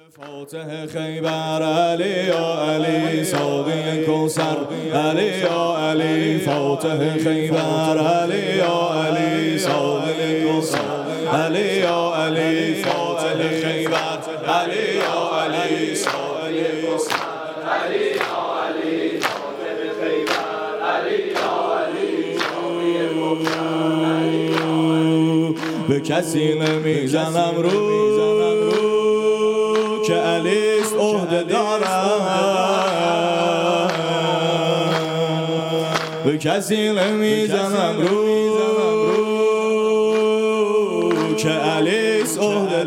فاتح خیبر علی یا علی ساقی کوثر علی یا علی فاتح خیبر علی یا علی ساقی کوثر علی یا علی فاتح خیبر علی یا علی ساقی کوثر علی یا علی فاتح خیبر علی یا علی ساقی کوثر به کسی نمیزنم رو که علیست عهده دارم به کسی نمیزنم رو که علیست عهده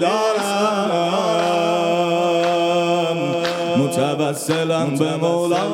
دارم متوسلم به مولا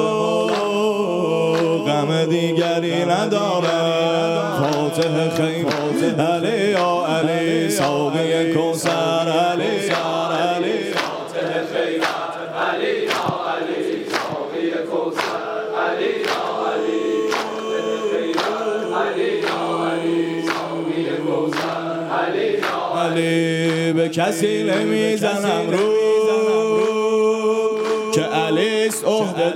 غم دیگری ندارم فاتح خیبر علی یا علی ساقی کوثر علی یا علی فاتح خیبر علی یا علی ساقی کوثر علی یا علی فاتح خیبر علی یا علی ساقی کوثر علی یا علی به کسی نمیزنم رو که علیست عهده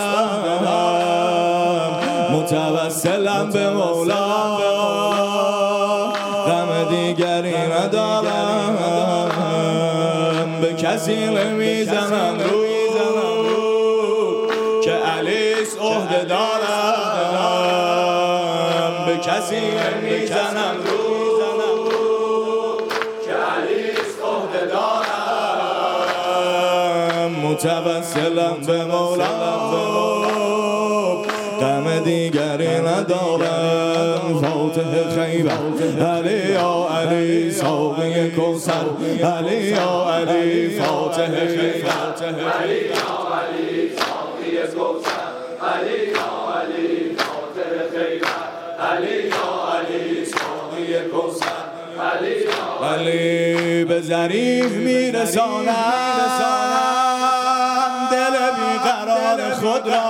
دارم متوسلم به مولا غم دیگری ندارم به کسی نمیزنم رو که علیست عهده دارم به کسی نمیزنم رو که علیست عهده دارم متوسلم به مولا غم دیگری ندارم فاتح خیبر علی یا علی ساقی کوثر علی یا علی فاتح خیبر علی یا علی ساقی کوثر علی یا علی فاتح خیبر علی یا علی ساقی کوثر علی یا علی به ظریف میرسانم دل بیقرار خود را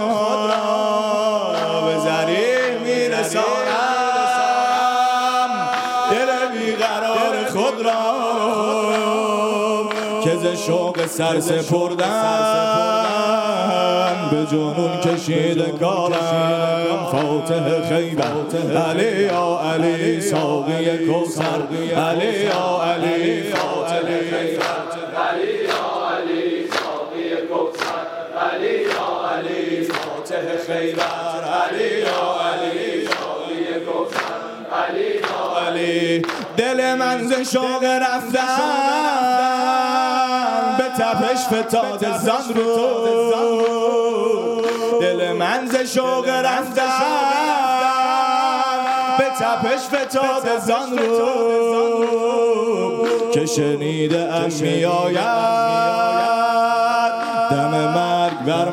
به ظریف میرسانم دل بیقرار خود را که ز شوق سر سپردن به جنون کشیده کارم فاتح خیبر علی یا علی ساقی کوثر علی یا علی فاتح خیبر علی یا علی ساقی کوثر علی یا علی فاتح خیبر علی یا علی ساقی کوثر علی یا علی دل من ز شوق رفتن به تپش فتاد زان رو دل من ز شوق رفتن به تپش فتاد زان رو که شنیده ام میآید دم مرگ بر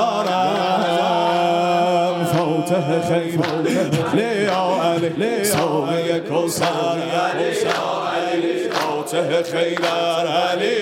مزارم فاتح خیبر علی یا علی ساقی کوثر علی یا علی فاتح خیبر علی